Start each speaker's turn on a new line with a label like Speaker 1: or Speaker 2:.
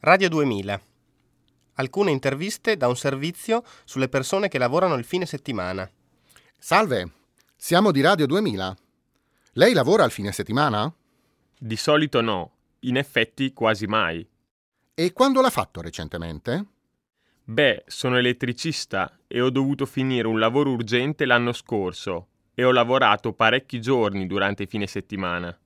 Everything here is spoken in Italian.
Speaker 1: Radio 2000. Alcune interviste da un servizio sulle persone che lavorano il fine settimana.
Speaker 2: Salve, siamo di Radio 2000. Lei lavora al fine settimana?
Speaker 3: Di solito no, in effetti quasi mai.
Speaker 2: E quando l'ha fatto recentemente?
Speaker 3: Beh, sono elettricista e ho dovuto finire un lavoro urgente l'anno scorso e ho lavorato parecchi giorni durante i fine settimana.